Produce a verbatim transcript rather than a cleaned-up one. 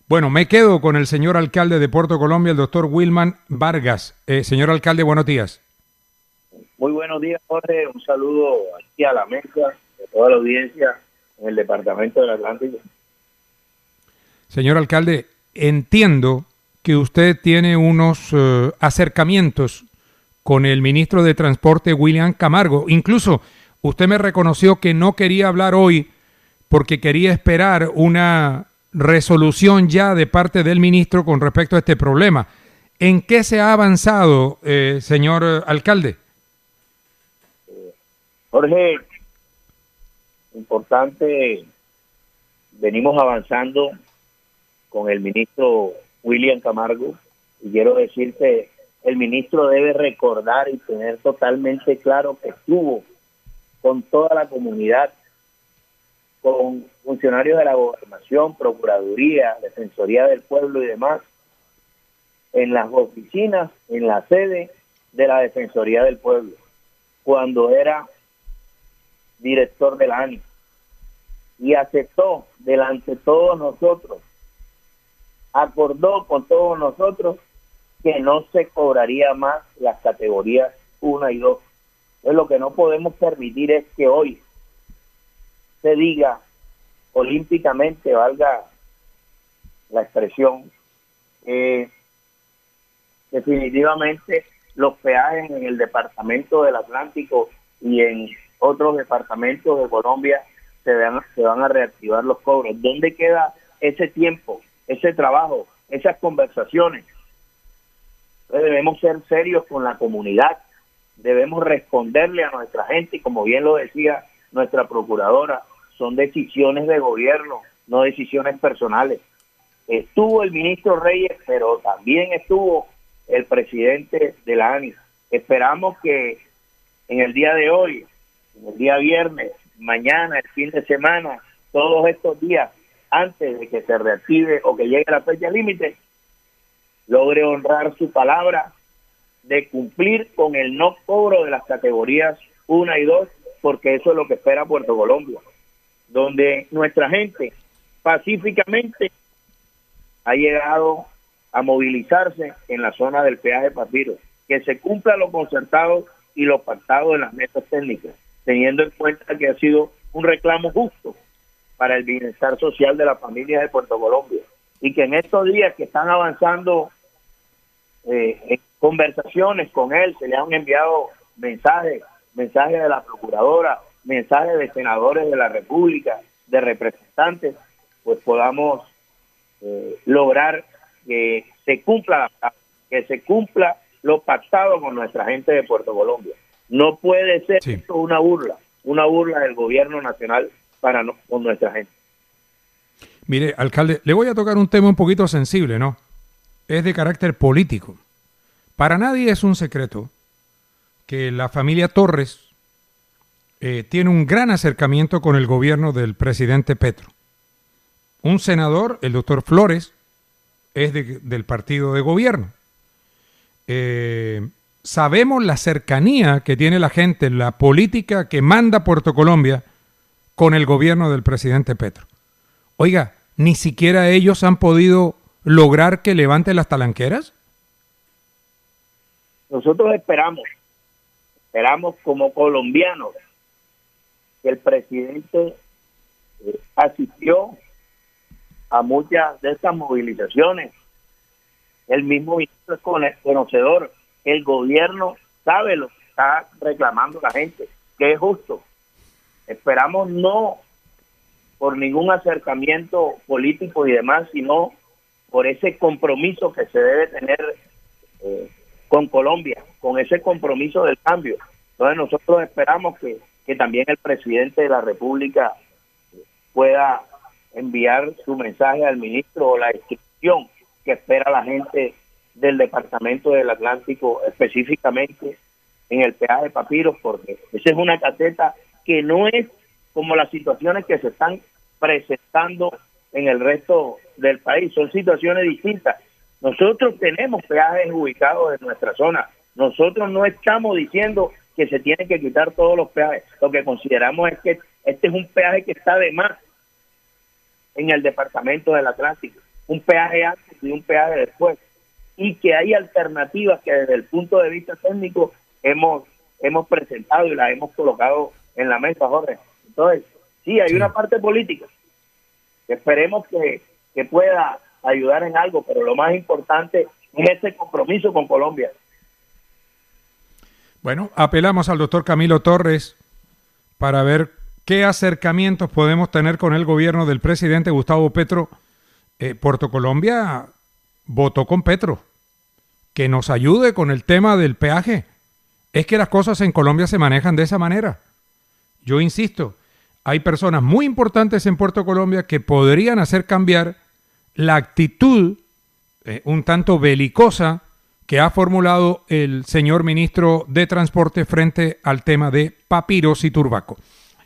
Bueno, me quedo con el señor alcalde de Puerto Colombia, el doctor Wilman Vargas. Eh, señor alcalde, buenos días. Muy buenos días, Jorge. Un saludo aquí a la mesa, de toda la audiencia en el Departamento del Atlántico. Señor alcalde, entiendo que usted tiene unos uh, acercamientos con el ministro de Transporte, William Camargo. Incluso usted me reconoció que no quería hablar hoy porque quería esperar una resolución ya de parte del ministro con respecto a este problema. ¿En qué se ha avanzado, eh, señor alcalde? Eh, Jorge, importante, venimos avanzando con el ministro William Camargo, y quiero decirte, el ministro debe recordar y tener totalmente claro que estuvo con toda la comunidad, con funcionarios de la Gobernación, Procuraduría, Defensoría del Pueblo y demás, en las oficinas, en la sede de la Defensoría del Pueblo, cuando era director de la A N I, y aceptó delante de todos nosotros, acordó con todos nosotros que no se cobraría más las categorías una y dos. Entonces, lo que no podemos permitir es que hoy se diga olímpicamente, valga la expresión, eh, definitivamente los peajes en el departamento del Atlántico y en otros departamentos de Colombia se van, se van a reactivar los cobros. ¿Dónde queda ese tiempo, ese trabajo, esas conversaciones? Entonces debemos ser serios con la comunidad, debemos responderle a nuestra gente, y como bien lo decía nuestra procuradora, son decisiones de gobierno, no decisiones personales. Estuvo el ministro Reyes, pero también estuvo el presidente de la A N I. Esperamos que en el día de hoy, en el día viernes, mañana, el fin de semana, todos estos días, antes de que se reactive o que llegue la fecha límite, logre honrar su palabra de cumplir con el no cobro de las categorías una y dos, porque eso es lo que espera Puerto Colombia, donde nuestra gente pacíficamente ha llegado a movilizarse en la zona del peaje Papiro, que se cumpla lo concertado y lo pactado en las mesas técnicas, teniendo en cuenta que ha sido un reclamo justo para el bienestar social de las familias de Puerto Colombia, y que en estos días que están avanzando eh, en conversaciones con él, se le han enviado mensajes, mensajes de la procuradora, mensajes de senadores de la República, de representantes, pues podamos eh, lograr que se cumpla que se cumpla lo pactado con nuestra gente de Puerto Colombia. No puede ser sí. esto una burla, una burla del gobierno nacional para no, con nuestra gente. Mire, alcalde, le voy a tocar un tema un poquito sensible, ¿no? Es de carácter político. Para nadie es un secreto que la familia Torres eh, tiene un gran acercamiento con el gobierno del presidente Petro. Un senador, el doctor Flores, es de, del partido de gobierno. Eh, sabemos la cercanía que tiene la gente, la política que manda Puerto Colombia con el gobierno del presidente Petro. Oiga, ¿ni siquiera ellos han podido lograr que levante las talanqueras? Nosotros esperamos, esperamos como colombianos que el presidente eh, asistió a muchas de estas movilizaciones. El mismo ministro es conocedor, el gobierno sabe lo que está reclamando la gente, que es justo. Esperamos no por ningún acercamiento político y demás, sino por ese compromiso que se debe tener eh, con Colombia, con ese compromiso del cambio. Entonces nosotros esperamos que, que también el presidente de la República pueda enviar su mensaje al ministro o la instrucción que espera la gente del departamento del Atlántico, específicamente en el peaje Papiros, porque esa es una caseta que no es como las situaciones que se están presentando en el resto del país, son situaciones distintas. Nosotros tenemos peajes ubicados en nuestra zona, nosotros no estamos diciendo que se tienen que quitar todos los peajes, lo que consideramos es que este es un peaje que está de más en el departamento del Atlántico, un peaje antes y un peaje después, y que hay alternativas que desde el punto de vista técnico hemos hemos presentado y las hemos colocado en la mesa, Jorge. Entonces, sí, hay sí. una parte política que esperemos que, que pueda ayudar en algo, pero lo más importante es ese compromiso con Colombia. Bueno, apelamos al doctor Camilo Torres para ver qué acercamientos podemos tener con el gobierno del presidente Gustavo Petro. Eh, Puerto Colombia votó con Petro, que nos ayude con el tema del peaje. Es que las cosas en Colombia se manejan de esa manera. Yo insisto, hay personas muy importantes en Puerto Colombia que podrían hacer cambiar la actitud eh, un tanto belicosa que ha formulado el señor ministro de Transporte frente al tema de papiros y turbaco.